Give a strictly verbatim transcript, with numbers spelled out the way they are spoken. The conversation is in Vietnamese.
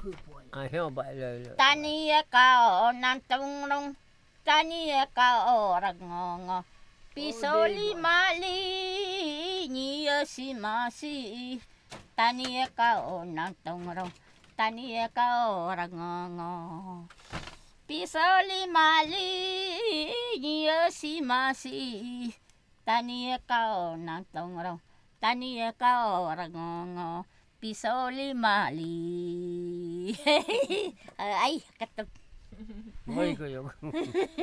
ai hiểu bài lời tani cao nan tung rong tani cao rang ngo pisoli mali ni si ma si tani cao nan tung rong tani cao rang ngo pisoli mali ni si ma si tani cao nan tung rong tani cao rang ngo pisoli mali ay katap mới có dụng